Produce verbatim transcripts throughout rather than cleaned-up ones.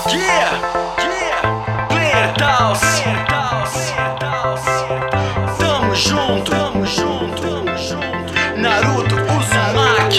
Yeah, yeah, Player Taos, tamo junto, tamo junto, tamo junto. Naruto Uzumaki,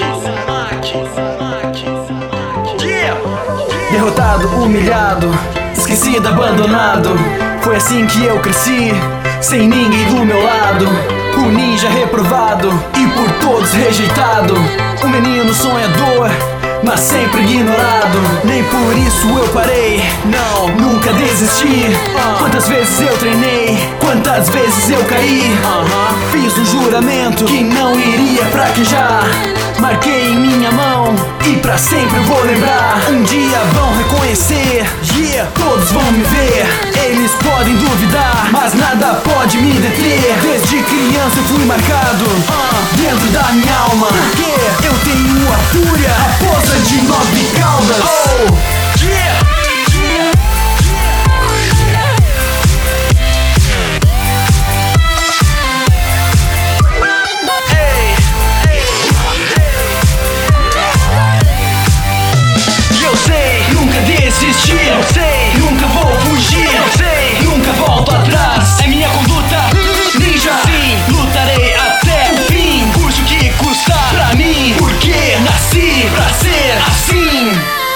yeah. Derrotado, humilhado, esquecido, abandonado. Foi assim que eu cresci, sem ninguém do meu lado. O ninja reprovado e por todos rejeitado. Um menino sonhador, mas sempre ignorado. Nem por isso eu parei, não, nunca desisti. Quantas vezes eu treinei, quantas vezes eu caí. Fiz um juramento que não iria fraquejar. Marquei em minha mão e pra sempre eu vou lembrar. Um dia vão reconhecer, yeah, todos vão me ver. Eles podem duvidar, mas nada pode me deter. Desde criança eu fui marcado uh, dentro da minha alma. Porque eu tenho a fúria, a força de nove caudas. Oh, yeah. Desistir, eu sei, nunca vou fugir, eu sei, nunca volto atrás. É minha conduta ninja, sim, lutarei até o fim, custe o que custar pra mim, porque nasci pra ser assim.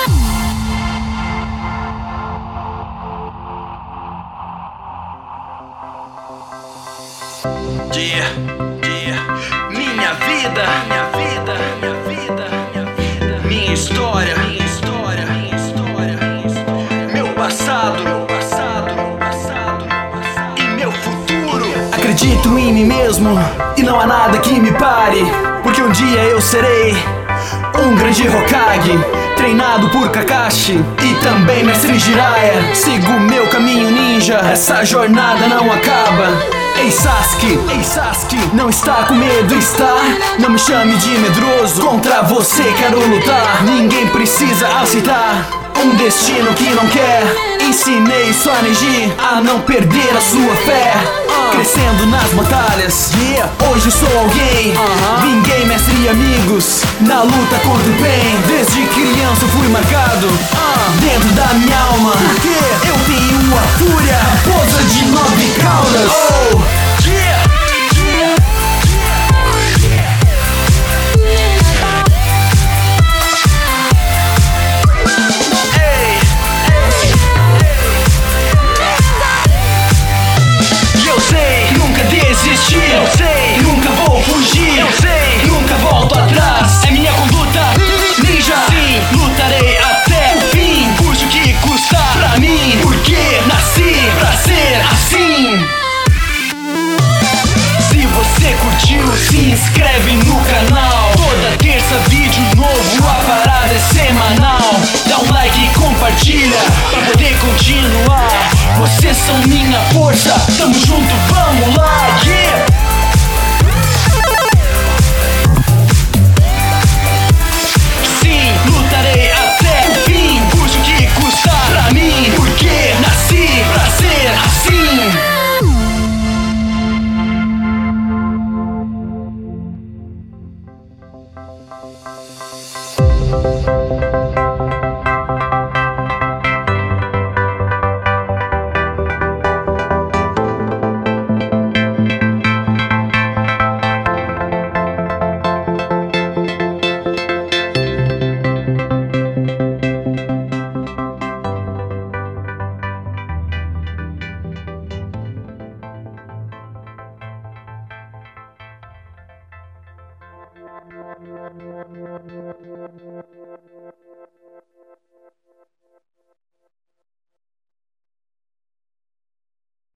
Yeah, yeah. Minha vida, minha vida, minha vida, minha vida, minha história, minha história, minha história, meu passado, meu passado, meu passado, e meu futuro. Acredito em mim mesmo e não há nada que me pare, porque um dia eu serei um grande Hokage, treinado por Kakashi e também Mestre Jiraiya. Sigo meu caminho ninja, essa jornada não acaba. Ei Sasuke, ei Sasuke, não está com medo, está? Não me chame de medroso, contra você quero lutar. Ninguém precisa aceitar um destino que não quer. Ensinei sua Neji a não perder a sua fé, crescendo nas batalhas, yeah, hoje sou alguém. uh-huh. Vinguei mestre e amigos na luta contra o bem. Desde criança eu fui marcado uh, dentro da minha alma, porque eu tenho a fúria, a força de nove caudas. Oh, yeah. Desistir, eu sei, nunca vou fugir, eu sei, nunca volto atrás. É minha conduta ninja, sim, lutarei até o fim, custe o que custar pra mim, porque nasci pra ser assim. Se você curtiu, se inscreve no canal. Toda terça vídeo novo, a parada é semanal. Dá um like e compartilha pra poder continuar. Vocês são minha força, tamo junto, vamos lá, yeah! Sim, lutarei até o fim, custe o que custar pra mim, porque nasci pra ser assim. Thank you.